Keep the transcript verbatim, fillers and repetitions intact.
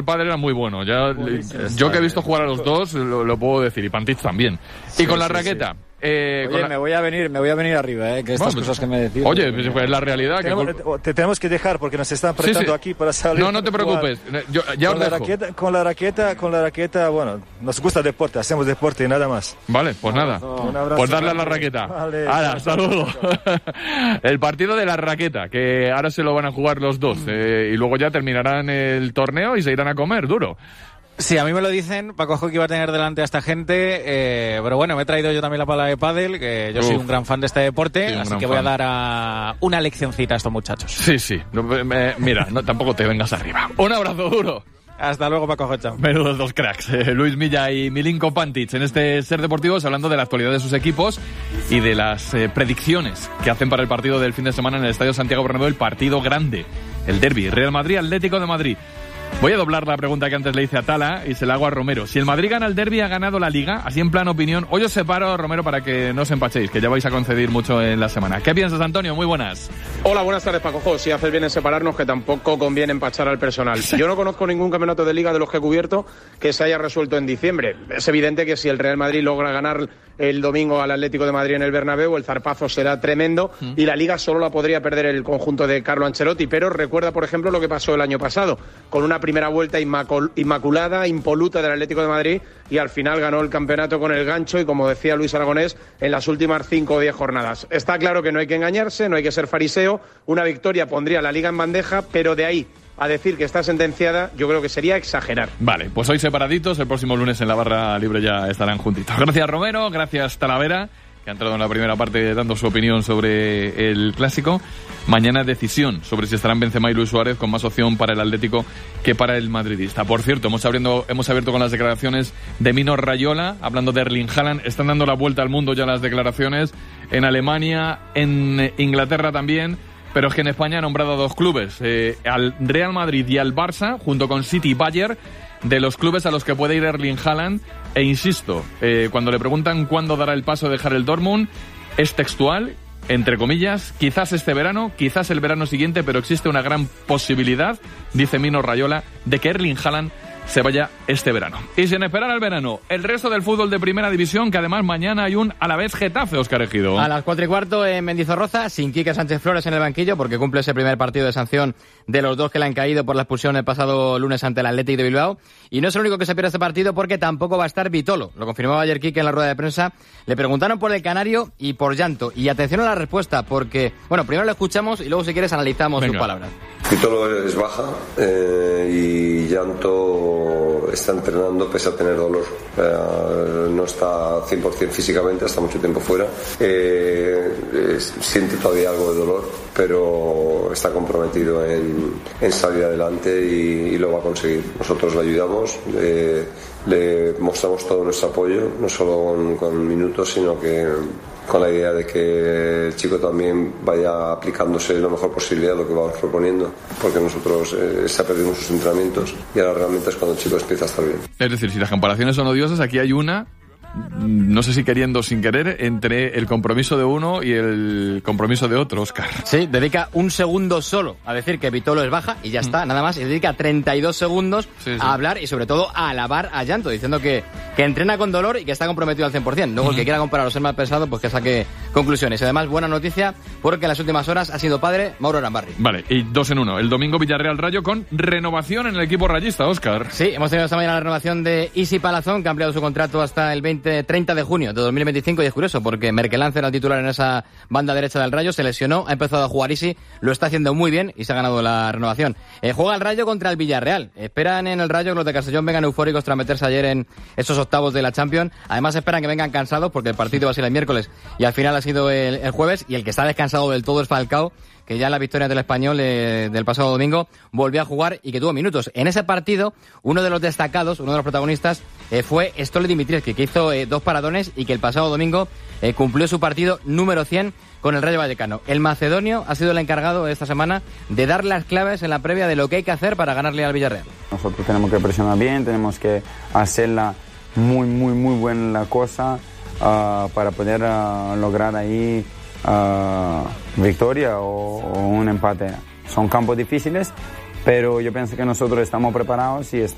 pádel era muy bueno. Ya, yo que he visto jugar a los dos, lo, lo puedo decir, y Pantich también. Sí, y con la sí, raqueta... Sí. Eh, Oye, la... me voy a venir, me voy a venir arriba, eh, que estas bueno, cosas que me decís. Oye, pues es la realidad. Tenemos, que... Te tenemos que dejar porque nos están apretando sí, sí. aquí para salir. No, no te preocupes. Yo, ya con os la dejo. raqueta, con la raqueta, con la raqueta, bueno, nos gusta el deporte, hacemos deporte y nada más. Vale, pues no, nada. No, un abrazo. Pues darle a la raqueta. Vale. Ahora, hasta luego. El partido de la raqueta, que ahora se lo van a jugar los dos eh, y luego ya terminarán el torneo y se irán a comer duro. Sí, a mí me lo dicen, Paco Joc iba a tener delante a esta gente, eh, pero bueno, me he traído yo también la pala de pádel, que yo Uf. soy un gran fan de este deporte, sí, así que voy fan. a dar a una leccioncita a estos muchachos. Sí, sí, me, mira, no, tampoco te vengas arriba. Un abrazo duro. Hasta luego, Paco Joc. Menudos dos cracks, eh, Luis Milla y Milinko Pantich, en este Ser Deportivos, hablando de la actualidad de sus equipos y de las eh, predicciones que hacen para el partido del fin de semana en el Estadio Santiago Bernabéu, el partido grande, el derbi, Real Madrid-Atlético de Madrid. Voy a doblar la pregunta que antes le hice a Tala y se la hago a Romero. Si el Madrid gana el derbi, ¿ha ganado la Liga? Así en plan opinión. Hoy os separo, Romero, para que no os empachéis, que ya vais a conceder mucho en la semana. ¿Qué piensas, Antonio? Muy buenas. Hola, buenas tardes, Paco Jo. Si haces bien en separarnos, que tampoco conviene empachar al personal. Yo no conozco ningún campeonato de Liga de los que he cubierto que se haya resuelto en diciembre. Es evidente que si el Real Madrid logra ganar el domingo al Atlético de Madrid en el Bernabéu, el zarpazo será tremendo mm. y la Liga solo la podría perder el conjunto de Carlo Ancelotti. Pero recuerda, por ejemplo, lo que pasó el año pasado, con una primera vuelta inmaculada, impoluta del Atlético de Madrid, y al final ganó el campeonato con el gancho y, como decía Luis Aragonés, en las últimas cinco o diez jornadas. Está claro que no hay que engañarse, no hay que ser fariseo. Una victoria pondría la Liga en bandeja, pero de ahí a decir que está sentenciada, yo creo que sería exagerar. Vale, pues hoy separaditos, el próximo lunes en la barra libre ya estarán juntitos. Gracias, Romero, gracias, Talavera, que ha entrado en la primera parte dando su opinión sobre el Clásico. Mañana decisión sobre si estarán Benzema y Luis Suárez, con más opción para el Atlético que para el madridista. Por cierto, hemos, abriendo, hemos abierto con las declaraciones de Mino Raiola, hablando de Erling Haaland. Están dando la vuelta al mundo ya las declaraciones, en Alemania, en Inglaterra también. Pero es que en España ha nombrado a dos clubes, eh, al Real Madrid y al Barça, junto con City y Bayern, de los clubes a los que puede ir Erling Haaland. E insisto, eh, cuando le preguntan cuándo dará el paso de dejar el Dortmund, es textual, entre comillas, quizás este verano, quizás el verano siguiente, pero existe una gran posibilidad, dice Mino Raiola, de que Erling Haaland se vaya este verano. Y sin esperar al verano, el resto del fútbol de Primera División, que además mañana hay un Alavés Getafe, Óscar Ejido. A las cuatro y cuarto en Mendizorroza, sin Quique Sánchez Flores en el banquillo, porque cumple ese primer partido de sanción de los dos que le han caído por la expulsión el pasado lunes ante el Athletic de Bilbao. Y no es el único que se pierde este partido, porque tampoco va a estar Vitolo. Lo confirmaba ayer Quique en la rueda de prensa. Le preguntaron por el Canario y por Llanto. Y atención a la respuesta, porque, bueno, primero lo escuchamos y luego, si quieres, analizamos Venga. sus palabras. Vitolo es baja eh, y Llanto está entrenando pese a tener dolor. Eh, no está cien por ciento físicamente, está mucho tiempo fuera. Eh, eh, siente todavía algo de dolor, pero está comprometido en, en salir adelante y, y lo va a conseguir. Nosotros le ayudamos, le, le mostramos todo nuestro apoyo, no solo con, con minutos, sino que con la idea de que el chico también vaya aplicándose lo mejor posible a lo que vamos proponiendo, porque nosotros eh, se ha perdido sus entrenamientos y ahora realmente es cuando el chico empieza a estar bien. Es decir, si las comparaciones son odiosas, aquí hay una, no sé si queriendo o sin querer, entre el compromiso de uno y el compromiso de otro, Óscar. Sí, dedica un segundo solo a decir que Vitolo es baja y ya está, mm. nada más, y dedica treinta y dos segundos sí, sí. a hablar y sobre todo a alabar a Llanto, diciendo que, que entrena con dolor y que está comprometido al cien por ciento. Luego mm. el que quiera comparar o ser más pesado, pues que saque conclusiones. Y además, buena noticia, porque en las últimas horas ha sido padre Mauro Arambarri. Vale, y dos en uno. El domingo Villarreal Rayo con renovación en el equipo rayista, Óscar. Sí, hemos tenido esta mañana la renovación de Isi Palazón, que ha ampliado su contrato hasta el veinte, treinta de junio de dos mil veinticinco, y es curioso porque Merkelance era el titular en esa banda derecha del Rayo, se lesionó, ha empezado a jugar Isi, lo está haciendo muy bien y se ha ganado la renovación. Eh, juega el Rayo contra el Villarreal. Esperan en el Rayo que los de Castellón vengan eufóricos tras meterse ayer en esos octavos de la Champions. Además esperan que vengan cansados porque el partido va a ser el miércoles y al final ha sido el, el jueves, y el que está descansado del todo es Falcao, que ya en la victoria del Español eh, del pasado domingo volvió a jugar y que tuvo minutos. En ese partido, uno de los destacados, uno de los protagonistas, eh, fue Stole Dimitrievski, que hizo eh, dos paradones y que el pasado domingo eh, cumplió su partido número cien con el Rayo Vallecano. El macedonio ha sido el encargado esta semana de dar las claves en la previa de lo que hay que hacer para ganarle al Villarreal. Nosotros tenemos que presionar bien, tenemos que hacerla muy, muy, muy buena la cosa uh, para poder uh, lograr ahí Uh, victoria o, o un empate. Son campos difíciles, pero yo pienso que nosotros estamos preparados y estamos